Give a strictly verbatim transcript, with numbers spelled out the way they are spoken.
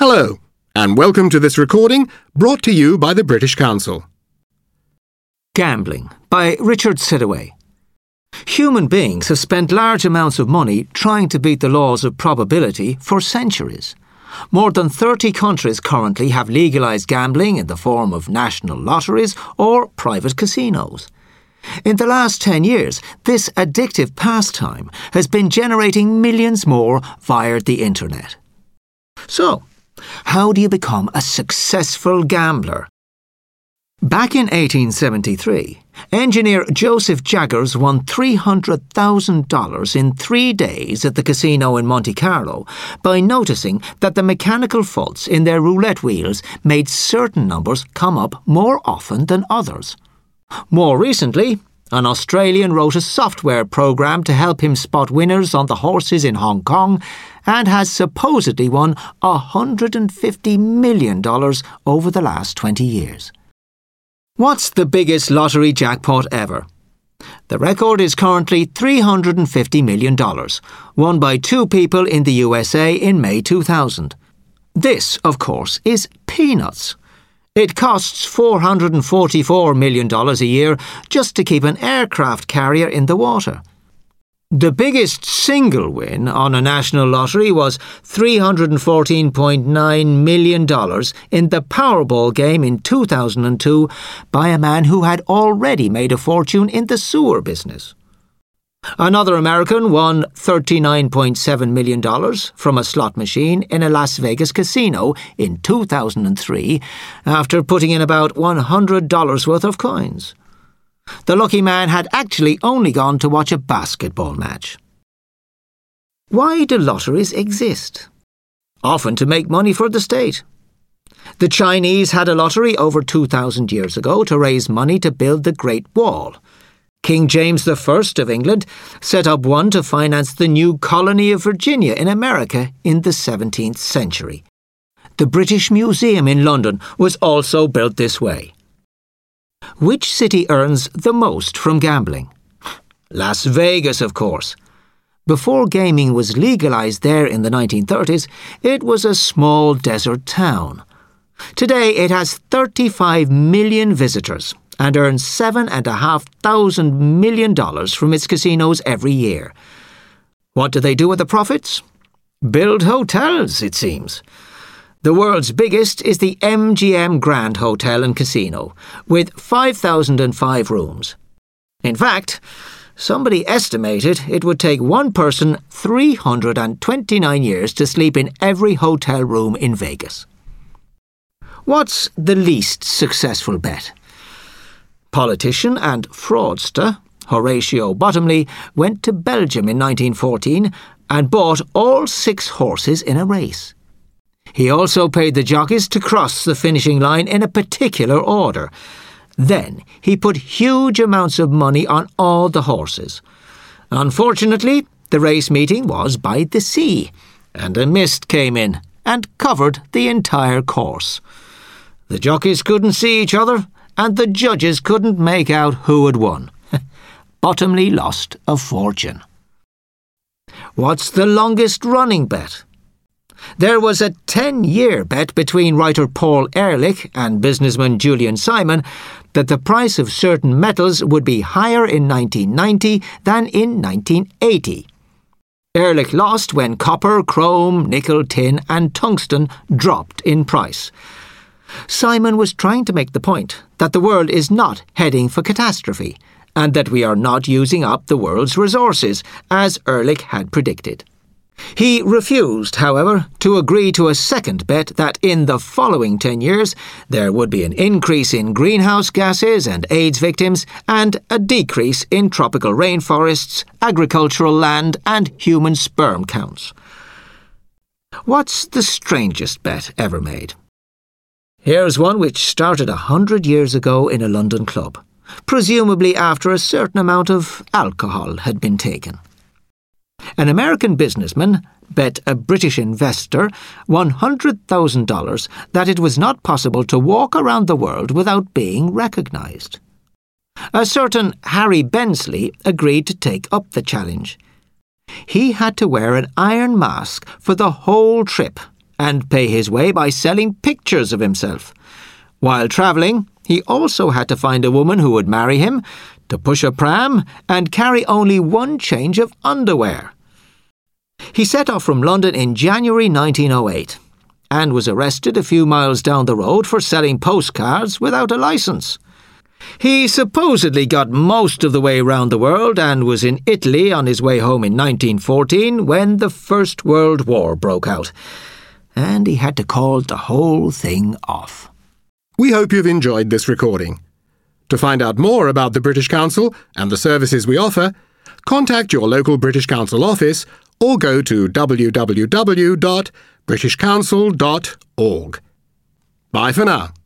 Hello, and welcome to this recording brought to you by the British Council. Gambling by Richard Sidaway. Human beings have spent large amounts of money trying to beat the laws of probability for centuries. More than thirty countries currently have legalised gambling in the form of national lotteries or private casinos. In the last ten years, this addictive pastime has been generating millions more via the internet. So, how do you become a successful gambler? Back in eighteen seventy-three, engineer Joseph Jaggers won three hundred thousand dollars in three days at the casino in Monte Carlo by noticing that the mechanical faults in their roulette wheels made certain numbers come up more often than others. More recently, an Australian wrote a software program to help him spot winners on the horses in Hong Kong and has supposedly won one hundred fifty million dollars over the last twenty years. What's the biggest lottery jackpot ever? The record is currently three hundred fifty million dollars, won by two people in the U S A in May two thousand. This, of course, is peanuts. It costs four hundred forty-four million dollars a year just to keep an aircraft carrier in the water. The biggest single win on a national lottery was three hundred fourteen point nine million dollars in the Powerball game in two thousand two by a man who had already made a fortune in the sewer business. Another American won thirty-nine point seven million dollars from a slot machine in a Las Vegas casino in two thousand three after putting in about one hundred dollars worth of coins. The lucky man had actually only gone to watch a basketball match. Why do lotteries exist? Often to make money for the state. The Chinese had a lottery over two thousand years ago to raise money to build the Great Wall. King James the First of England set up one to finance the new colony of Virginia in America in the seventeenth century. The British Museum in London was also built this way. Which city earns the most from gambling? Las Vegas, of course. Before gaming was legalized there in the nineteen thirties, it was a small desert town. Today it has thirty-five million visitors and earns seven and a half thousand million dollars from its casinos every year. What do they do with the profits? Build hotels, it seems. The world's biggest is the M G M Grand Hotel and Casino, with five thousand five rooms. In fact, somebody estimated it would take one person three hundred twenty-nine years to sleep in every hotel room in Vegas. What's the least successful bet? Politician and fraudster Horatio Bottomley went to Belgium in nineteen fourteen and bought all six horses in a race. He also paid the jockeys to cross the finishing line in a particular order. Then he put huge amounts of money on all the horses. Unfortunately, the race meeting was by the sea, and a mist came in and covered the entire course. The jockeys couldn't see each other, and the judges couldn't make out who had won. Bottomley lost a fortune. What's the longest running bet? There was a ten-year bet between writer Paul Ehrlich and businessman Julian Simon that the price of certain metals would be higher in nineteen ninety than in nineteen eighty. Ehrlich lost when copper, chrome, nickel, tin and tungsten dropped in price. Simon was trying to make the point that the world is not heading for catastrophe and that we are not using up the world's resources, as Ehrlich had predicted. He refused, however, to agree to a second bet that in the following ten years there would be an increase in greenhouse gases and AIDS victims and a decrease in tropical rainforests, agricultural land and human sperm counts. What's the strangest bet ever made? Here's one which started a hundred years ago in a London club, presumably after a certain amount of alcohol had been taken. An American businessman bet a British investor one hundred thousand dollars that it was not possible to walk around the world without being recognized. A certain Harry Bensley agreed to take up the challenge. He had to wear an iron mask for the whole trip and pay his way by selling pictures of himself. While travelling, he also had to find a woman who would marry him, to push a pram, and carry only one change of underwear. He set off from London in January nineteen oh eight and was arrested a few miles down the road for selling postcards without a licence. He supposedly got most of the way round the world and was in Italy on his way home in nineteen fourteen when the First World War broke out, and he had to call the whole thing off. We hope you've enjoyed this recording. To find out more about the British Council and the services we offer, contact your local British Council office or go to w w w dot british council dot org. Bye for now.